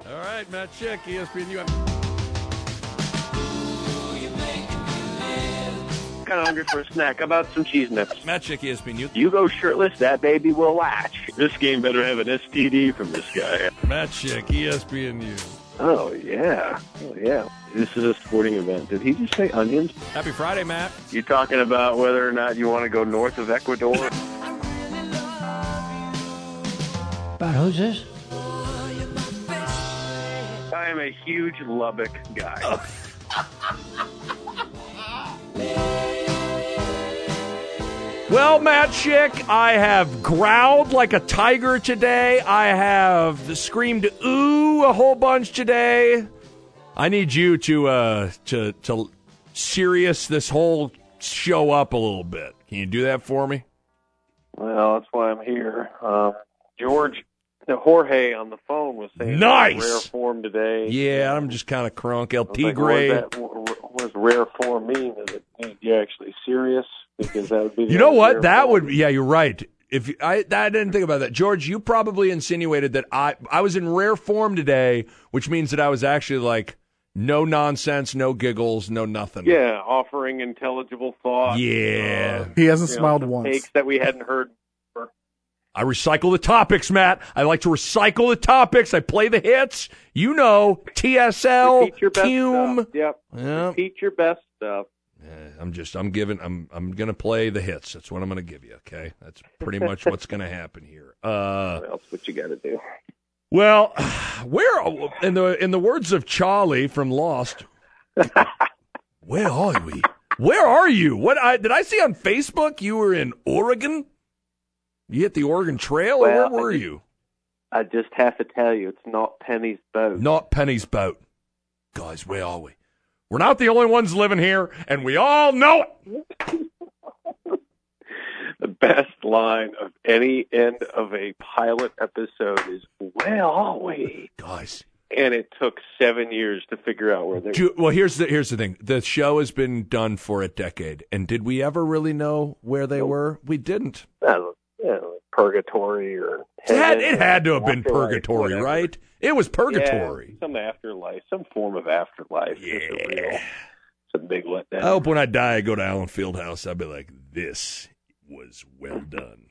All right, Matt Schick, ESPNU. Kind of hungry for a snack. How about some cheese nips? Matt Schick, ESPNU. You go shirtless, that baby will latch. This game better have an STD from this guy. Matt Schick, ESPNU. Oh, yeah. Oh, yeah. This is a sporting event. Did he just say onions? Happy Friday, Matt. You talking about whether or not you want to go north of Ecuador? About who's this? I am a huge Lubbock guy. Well, Matt Schick, I have growled like a tiger today. I have screamed ooh a whole bunch today. I need you to serious this whole show up a little bit. Can you do that for me? Well, that's why I'm here. Jorge on the phone was saying nice rare form today. Yeah, I'm just kind of crunk. LT like, grade. What does rare form mean? Is it you actually serious? Because that would be. You know what? That would. Yeah, you're right. I didn't think about that, George. You probably insinuated that I was in rare form today, which means that I was actually like no nonsense, no giggles, no nothing. Yeah, offering intelligible thought. Yeah, he hasn't smiled once. Takes that we hadn't heard before. I recycle the topics, Matt. I like to recycle the topics. I play the hits. You know, TSL, Repeat your best Cume. stuff. Yep. Repeat your best stuff. I'm going to play the hits. That's what I'm going to give you, okay? That's pretty much what's going to happen here. What else? What you got to do? Well, where in the words of Charlie from Lost, where are we? Where are you? Did I see on Facebook you were in Oregon? You hit the Oregon Trail, or where were you? I just have to tell you, it's not Penny's boat. Not Penny's boat. Guys, where are we? We're not the only ones living here, and we all know it. The best line of any end of a pilot episode is, where are we? Guys. And it took 7 years to figure out where they were. Well, here's the thing. The show has been done for a decade, and did we ever really know where they were? We didn't. Purgatory or it had to have been purgatory, whatever. Right? It was purgatory. Yeah, some afterlife, some form of afterlife. Yeah. It's a big letdown. I hope when I die, I go to Allen Fieldhouse. I'll be like, this was well done.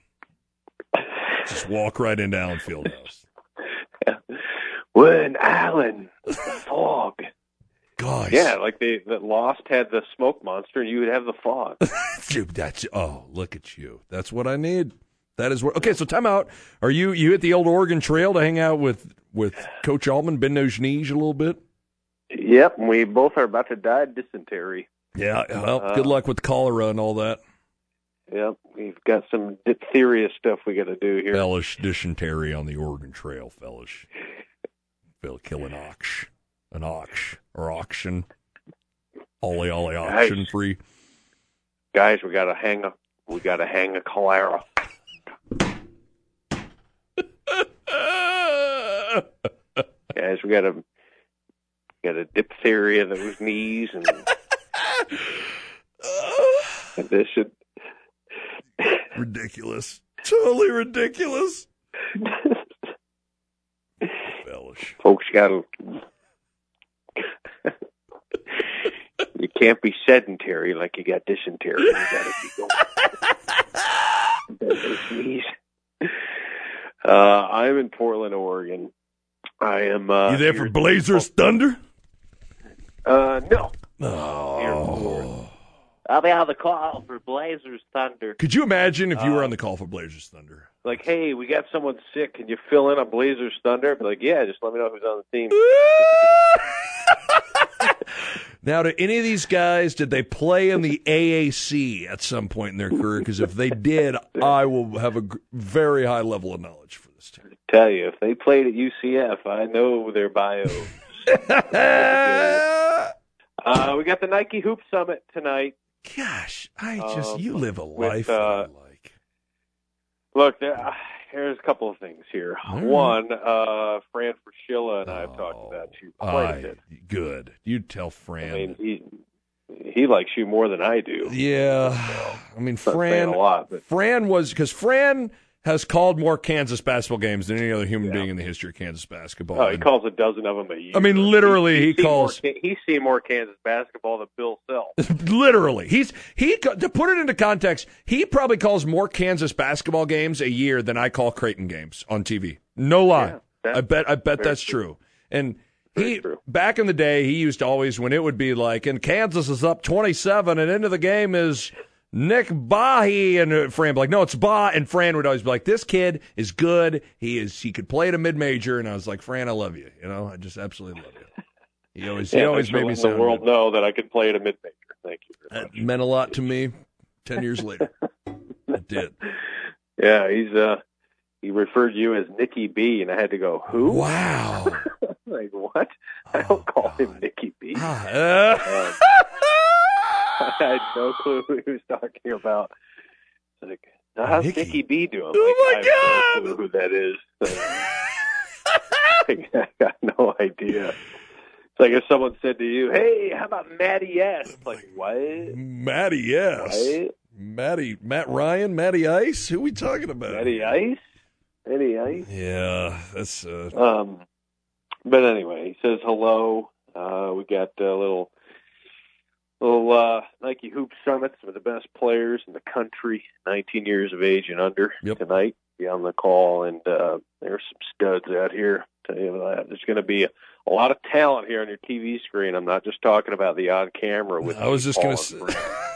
Just walk right into Allen Fieldhouse. Yeah. We're in Allen, the fog. Guys. Yeah, like the Lost had the smoke monster, and you would have the fog. Dude, look at you. That's what I need. That is what. Okay, so time out. Are you hit the old Oregon Trail to hang out with Coach Altman, bend those knees a little bit? Yep, and we both are about to die of dysentery. Yeah, well, good luck with cholera and all that. Yep, we've got some diphtheria stuff we got to do here. Fellish dysentery on the Oregon Trail, fellish. They'll kill an ox, or auction. Ollie auction free. Guys, we got to hang a cholera. Guys, we got a diphtheria that was knees and condition. Ridiculous. Totally ridiculous. Bellish. Folks you can't be sedentary like you got dysentery. You gotta be going. I'm in Portland, Oregon. I am. You there for Blazers Thunder? No. Oh. I'll be on the call for Blazers Thunder. Could you imagine if you were on the call for Blazers Thunder? Like, hey, we got someone sick. Can you fill in on Blazers Thunder? I'd be like, yeah, just let me know who's on the team. Now, do any of these guys, did they play in the AAC at some point in their career? Because if they did, I will have a very high level of knowledge for this team. I tell you, if they played at UCF, I know their bios. We got the Nike Hoop Summit tonight. Gosh, you live a life that I like. Look, here's a couple of things here. Mm. One, Fran Fraschilla and I have talked about you quite a bit. Good. You tell Fran. I mean, he likes you more than I do. Yeah. So, I mean, not saying Fran. a lot, but Fran was, because Fran has called more Kansas basketball games than any other human being in the history of Kansas basketball. Oh, he calls a dozen of them a year. I mean, literally, he calls. He's seen more Kansas basketball than Bill Self. Literally, to put it into context, he probably calls more Kansas basketball games a year than I call Creighton games on TV. No lie, I bet that's true. And back in the day, he used to always, when it would be like, and Kansas is up 27, and into the game is Nick Bahi, and Fran would be like, no, it's Ba, and Fran would always be like, this kid is good. He could play at a mid-major, and I was like, Fran, I love you. I just absolutely love you. He always made me sound the world good. know that I could play at a mid-major. Thank you very much. That meant a lot to me 10 years later. It did. Yeah, he referred you as Nicky B, and I had to go, who? Wow. Like, what? I don't call him Nicky B. I had no clue who he was talking about. It's like, now how's Nicky B doing? Oh, like, my I God! have no clue who that is. I got no idea. It's like if someone said to you, hey, how about Matty S? It's like, what? Matty S. What? Matt Ryan, Matty Ice? Who are we talking about? Matty Ice? Matty Ice? Yeah, that's... But anyway, he says hello. We got a little Nike Hoop Summits for the best players in the country, 19 years of age and under tonight. Be on the call, and there's some studs out here. Tell you that. There's going to be a lot of talent here on your TV screen. I'm not just talking about the odd camera. I was just going to say.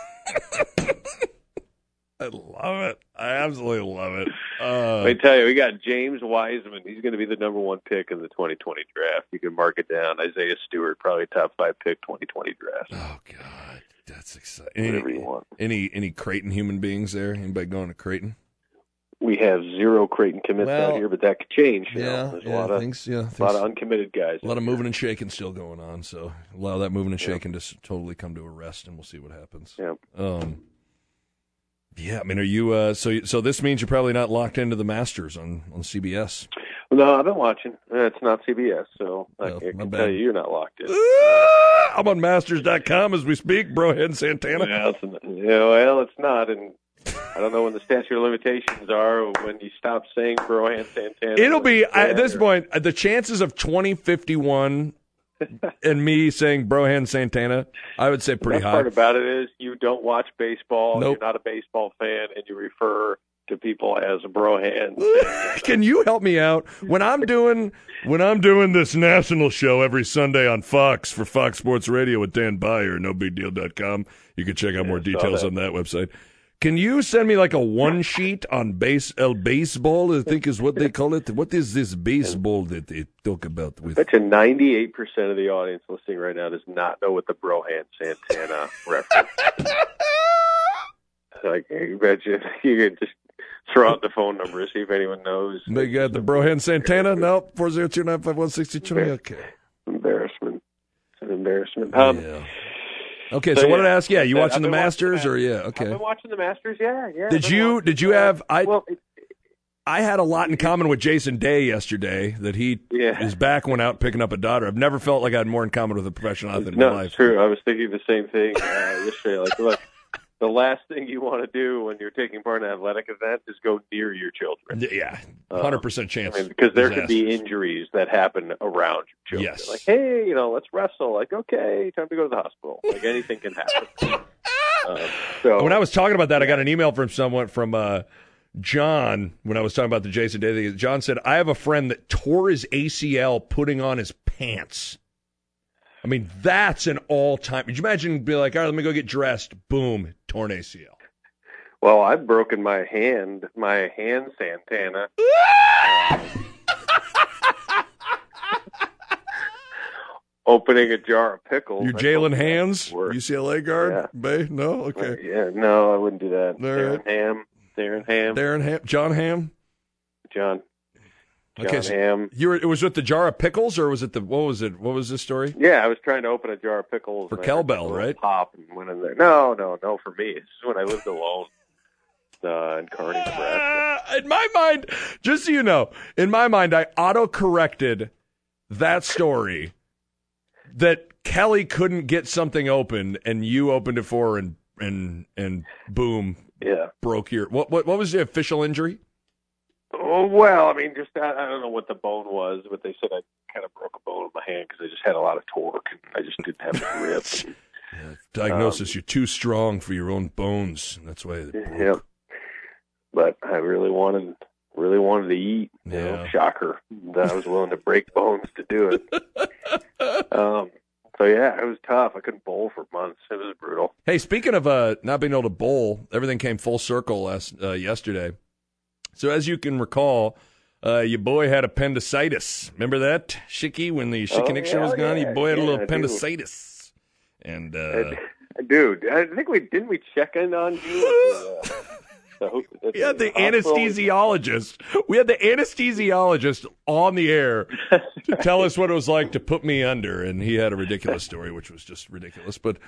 I love it. I absolutely love it. Let me tell you, we got James Wiseman. He's going to be the number one pick in the 2020 draft. You can mark it down. Isaiah Stewart, probably top 5 pick 2020 draft. Oh God, that's exciting. Whatever you want. Any Creighton human beings there? Anybody going to Creighton? We have 0 Creighton commits out here, but that could change. There's a lot of a lot of uncommitted guys. A lot of moving and shaking still going on. So allow that moving and shaking to totally come to a rest, and we'll see what happens. Yeah, I mean, are you? So this means you're probably not locked into the Masters on CBS. No, I've been watching. It's not CBS, so I can tell you you're not locked in. I'm on Masters.com as we speak, Brohead Santana. Well, it's not, and I don't know when the statute of limitations are, or when you stop saying Brohead Santana. It'll be, at this point, the chances of 2051 and me saying Brohan Santana, I would say pretty high. The part about it is you don't watch baseball, Nope. You're not a baseball fan, and you refer to people as Brohan. Can you help me out? When I'm doing this national show every Sunday on Fox for Fox Sports Radio with Dan Byer, NoBigDeal.com. You can check out more details on that website. Can you send me like a one sheet on baseball, I think is what they call it? What is this baseball that they talk about? I bet you 98% of the audience listening right now does not know what the Brohan Santana reference is. Like, I bet you could just throw out the phone number and see if anyone knows. They got the Brohan Santana? No, 402-951-6220. Okay. Embarrassment. It's an embarrassment. Yeah. Okay, so what did I ask? Yeah, you watching the Masters or okay? I've been watching the Masters. Yeah. Did you have? I had a lot in common with Jason Day yesterday. That he is back, went out picking up a daughter. I've never felt like I had more in common with a professional athlete in my life. It's true. I was thinking the same thing yesterday. Like, look, the last thing you want to do when you're taking part in an athletic event is go near your children. Yeah, 100% chance. Because there could be injuries that happen around your children. Yes. Like, hey, let's wrestle. Like, okay, time to go to the hospital. Like, anything can happen. When I was talking about that, I got an email from someone from John when I was talking about the Jason Day thing. John said, I have a friend that tore his ACL putting on his pants. I mean, that's an all-time. Could you imagine be like, all right, let me go get dressed. Boom, torn ACL. Well, I've broken my hand Santana. Opening a jar of pickles. Your Jalen Hands, UCLA guard? Yeah. Bay? No? Okay. No, I wouldn't do that. Right. Darren Ham. John Ham? John Okay, Ham. It was with the jar of pickles, or was it what was it? What was this story? Yeah, I was trying to open a jar of pickles. For Kel-Bell, right? Pop and went in there. No, for me. This is when I lived alone in Kearney, Nebraska. In my mind, just so you know, I auto-corrected that story that Kelly couldn't get something open, and you opened it for her, and boom, yeah, broke your. What was the official injury? Well, I mean, just I don't know what the bone was, but they said I kind of broke a bone in my hand because I just had a lot of torque. And I just didn't have the grip. Yeah, diagnosis: you're too strong for your own bones. That's why. Yeah. But I really wanted to eat. You know, shocker. I was willing to break bones to do it. So yeah, it was tough. I couldn't bowl for months. It was brutal. Hey, speaking of not being able to bowl, everything came full circle yesterday. So as you can recall, your boy had appendicitis. Remember that, Shicky, when the Shicky Show was gone? Your boy had a little appendicitis. And dude, I think didn't we check in on you? We had the anesthesiologist. We had the anesthesiologist on the air to tell us what it was like to put me under, and he had a ridiculous story, which was just ridiculous. But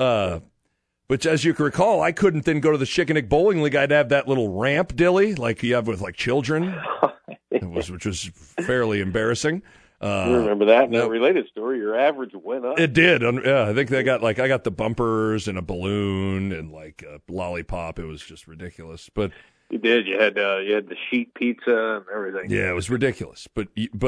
as you can recall, I couldn't then go to the Chickenick Bowling League. I'd have that little ramp dilly like you have with like children, which was fairly embarrassing. You remember that? In a related story, your average went up. It did. Yeah, I think I got the bumpers and a balloon and like a lollipop. It was just ridiculous. But you did. You had the sheet pizza and everything. Yeah, it was ridiculous. But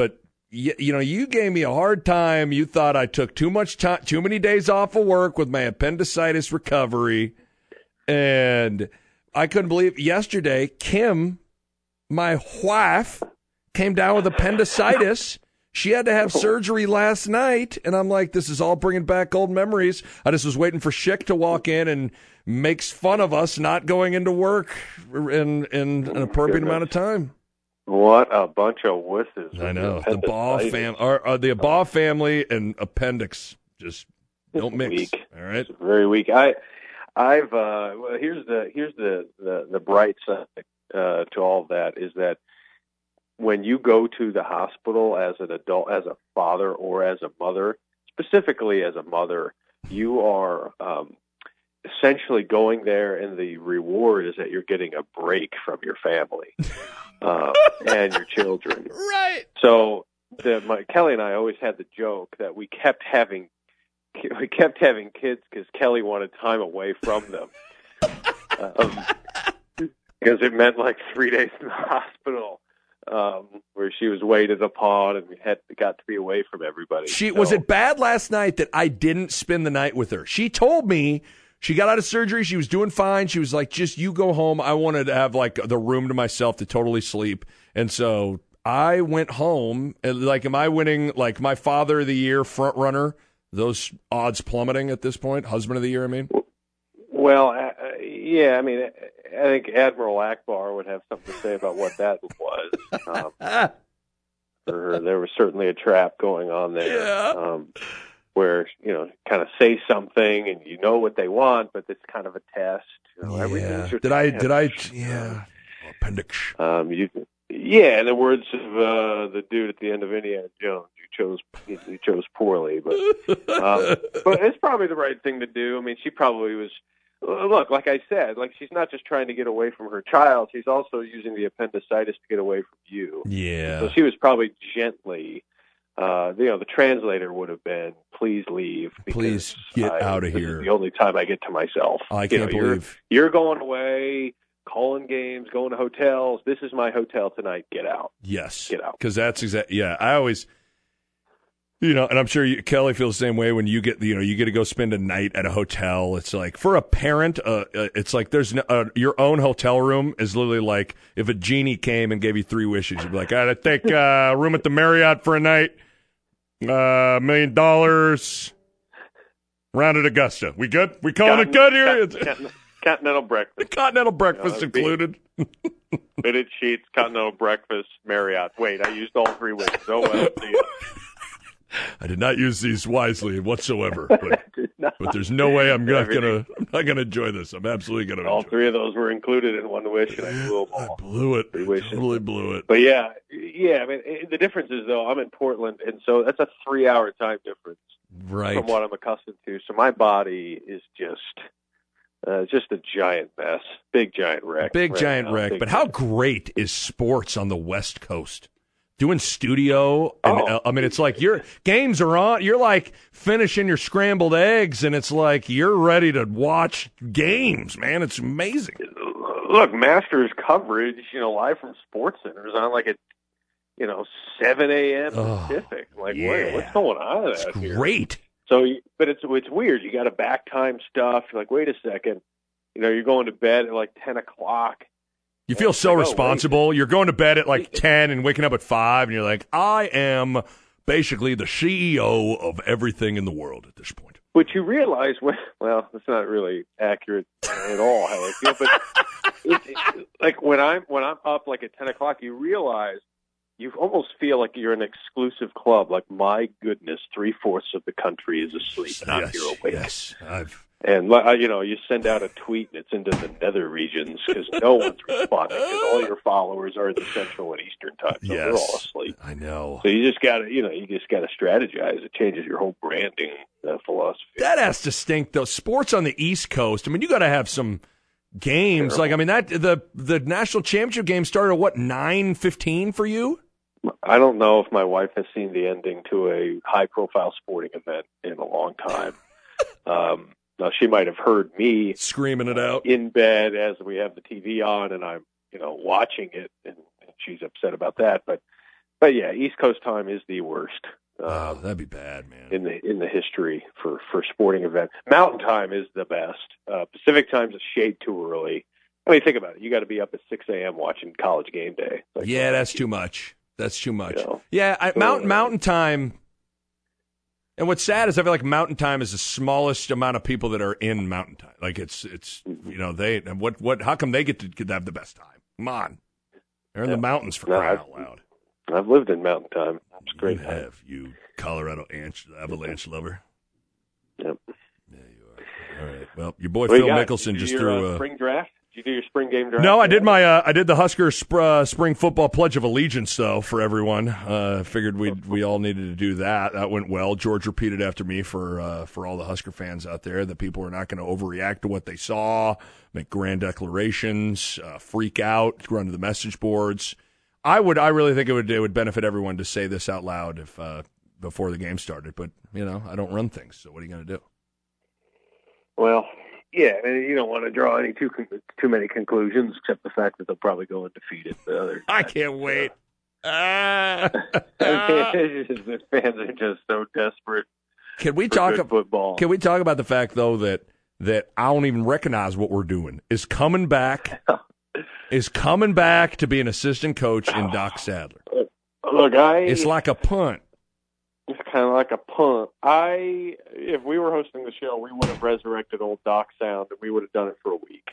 you gave me a hard time. You thought I took too much time, too many days off of work with my appendicitis recovery, and I couldn't believe yesterday. Kim, my wife, came down with appendicitis. She had to have surgery last night, and I'm like, this is all bringing back old memories. I just was waiting for Schick to walk in and makes fun of us not going into work in an appropriate amount of time. What a bunch of wusses. I know. The Baugh family and appendix just don't mix. Weak. All right. It's very weak. Here's the bright side to all of that is that when you go to the hospital as an adult, as a father or as a mother, specifically as a mother, you are essentially going there, and the reward is that you're getting a break from your family and your children. Right. So Kelly and I always had the joke that we kept having kids because Kelly wanted time away from them. Because it meant like 3 days in the hospital. Where she was waited upon and got to be away from everybody. Was it bad last night that I didn't spend the night with her? She told me she got out of surgery. She was doing fine. She was like, just you go home. I wanted to have like the room to myself to totally sleep. And so I went home. And like, am I winning like my father of the year front runner? Those odds plummeting at this point. Husband of the year, I mean. Well, yeah, I mean, I think Admiral Akbar would have something to say about what that was. There was certainly a trap going on there, where kind of say something and you know what they want, but it's kind of a test. Did I? Yeah. Appendix. In the words of the dude at the end of Indiana Jones, you chose poorly, but it's probably the right thing to do. I mean, she probably was. Look, like I said, like she's not just trying to get away from her child; she's also using the appendicitis to get away from you. Yeah. So she was probably gently. The translator would have been, "Please leave. Please get out of here. This is the only time I get to myself. I can't believe you're going away, calling games, going to hotels. This is my hotel tonight. Get out. Yes, get out. Because that's exactly. Yeah, I always. And I'm sure Kelly feels the same way when you get to go spend a night at a hotel. It's like for a parent, it's like there's your own hotel room is literally like if a genie came and gave you 3 wishes, you'd be like, I gotta take a room at the Marriott for a night, $1 million, round at Augusta. We good? We calling it good here? Continental breakfast. Continental breakfast included. Fitted sheets, continental breakfast, Marriott. Wait, I used all 3 wishes. Oh well. See ya. I did not use these wisely whatsoever, but there's no way I'm not gonna enjoy this. I'm absolutely gonna. All 3 of those were included in 1 wish, and I blew them all. I blew it. Totally blew it. But yeah. I mean, the difference is though I'm in Portland, and so that's a 3-hour time difference, right, from what I'm accustomed to. So my body is just a giant mess, big giant wreck. But how great is sports on the West Coast? Doing studio, and I mean, it's like your games are on. You're like finishing your scrambled eggs, and it's like you're ready to watch games, man. It's amazing. look, Masters coverage, live from Sports Center is on like at 7 a.m. Pacific. Like, yeah. what's going on It's out here? great. So, but it's weird. You got to back time stuff. You're like, wait a second. You're going to bed at like 10 o'clock. You feel so responsible. You're going to bed at like 10 and waking up at 5, and you're like, I am basically the CEO of everything in the world at this point. But you realize, well, that's not really accurate at all how I feel. But like when I'm up like at 10 o'clock, you realize you almost feel like you're an exclusive club. Like, my goodness, 3/4 of the country is asleep, and I'm here awake. Yes, And you send out a tweet, and it's into the nether regions because no one's responding because all your followers are in the Central and Eastern time, so they're all asleep. I know. So you just got to strategize. It changes your whole branding philosophy. That has to stink, though. Sports on the East Coast. I mean, you got to have some games. Terrible. Like, I mean, the national championship game started at what, 9:15 for you? I don't know if my wife has seen the ending to a high-profile sporting event in a long time. Now, she might have heard me screaming it out in bed as we have the TV on, and I'm, watching it, and she's upset about that. But yeah, East Coast time is the worst. That'd be bad, man. In the history for sporting events, Mountain Time is the best. Pacific Time's a shade too early. I mean, think about it. You got to be up at 6 a.m. watching College Game Day. Like, yeah, that's too much. That's too much. You know? Yeah, Mountain Time. And what's sad is I feel like Mountain Time is the smallest amount of people that are in Mountain Time. Like it's they how come they get to have the best time? Come on, they're in the mountains for crying out loud. I've lived in Mountain Time. It's great. You have, you Colorado Avalanche lover. Yep. Yeah, you are. All right. Well, your boy Phil Mickelson just threw spring draft. Did you do your spring game draft? No, I did I did the Husker spring football pledge of allegiance though for everyone. Figured we all needed to do that. That went well. George repeated after me for all the Husker fans out there that people are not going to overreact to what they saw, make grand declarations, freak out, run to the message boards. I really think it would benefit everyone to say this out loud if before the game started. But I don't run things, so what are you going to do? Well. Yeah, and you don't want to draw any too many conclusions, except the fact that they'll probably go undefeated. I can't wait. The fans are just so desperate. Can we talk about football? Can we talk about the fact though that I don't even recognize what we're doing is coming back to be an assistant coach in Doc Sadler. Look, it's like a punt. It's kind of like a punt. If we were hosting the show, we would have resurrected old Doc Sound, and we would have done it for a week.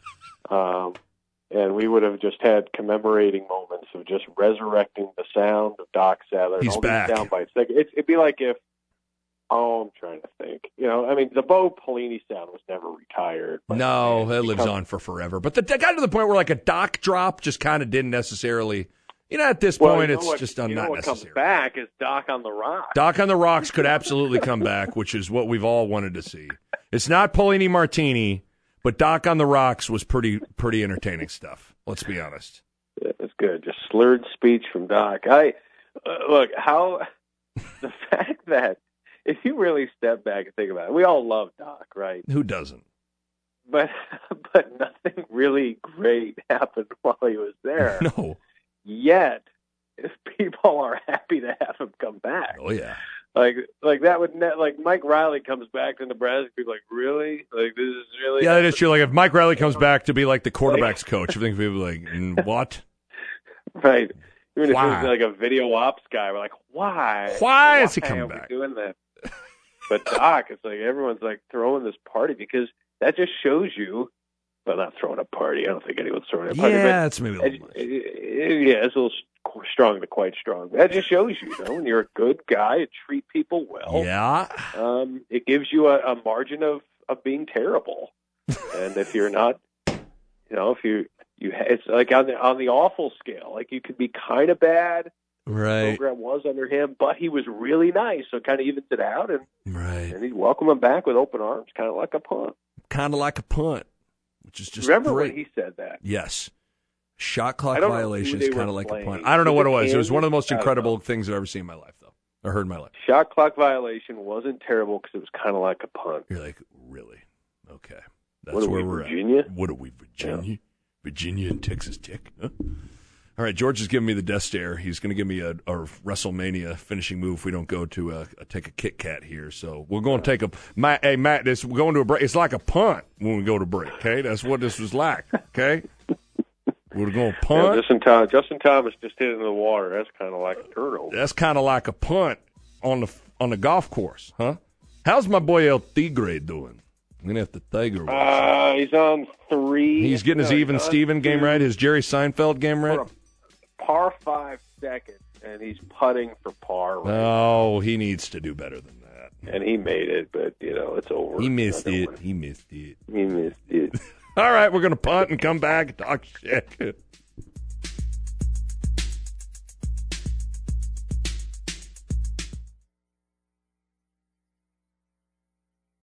And we would have just had commemorating moments of just resurrecting the sound of Doc Sadler. He's all back. These sound bites. It'd be like if, I'm trying to think. The Bo Pelini sound was never retired. No, it lives on for forever. But that got to the point where like a Doc drop just kind of didn't necessarily. At this point, it's just not necessary. What comes back is Doc on the Rocks. Doc on the Rocks could absolutely come back, which is what we've all wanted to see. It's not Pelini Martini, but Doc on the Rocks was pretty entertaining stuff. Let's be honest. Yeah, it's good. Just slurred speech from Doc. The fact that if you really step back and think about it, we all love Doc, right? Who doesn't? But nothing really great happened while he was there. No. Yet, if people are happy to have him come back. Oh yeah, like that would like Mike Riley comes back to Nebraska, people like really like this is really that is true. Like if Mike Riley comes back to be like the quarterback's coach, I think people are like what? Right. Even if it's like a video ops guy, we're like, why? Why is he coming back? Doing that? But Doc, it's like everyone's like throwing this party because that just shows you. Well, not throwing a party. I don't think anyone's throwing a party. Yeah, that's maybe a little much. It's a little strong to quite strong. That just shows you, when you're a good guy, you treat people well. Yeah. It gives you a margin of being terrible. And if you're not, if you it's like on the awful scale. Like you could be kind of bad. Right. The program was under him, but he was really nice, so it kind of evens it out. And he'd welcome him back with open arms, kind of like a punt. Kind of like a punt. Which is just remember great. when he said that? Yes. Shot clock violation is kind of like playing. a punt. I don't know what it was. It was one of the most incredible things I've ever seen in my life, though. I heard in my life. Shot clock violation wasn't terrible because it was kind of like a punt. You're like, really? Okay. That's where we're Virginia? at. What are we, Virginia? Yeah. Virginia and Texas Tech. Huh? All right, George is giving me the death stare. He's going to give me a WrestleMania finishing move if we don't go to take a Kit Kat here. So we're going to take a Matt. Hey, Matt, we're going to a break. It's like a punt when we go to break. Okay, that's what this was like. Okay, we're going to punt. Yeah, Justin Thomas just hit it in the water. That's kind of like a turnover. That's kind of like a punt on the golf course, huh? How's my boy El Tigre doing? I'm going to have to Tiger. He's on 3. He's getting his even Steven game right, his Jerry Seinfeld game right. Par 5 seconds, and he's putting for par. Right now. He needs to do better than that. And he made it, but, it's over. He missed it. He missed it. All right, we're going to punt and come back and talk shit.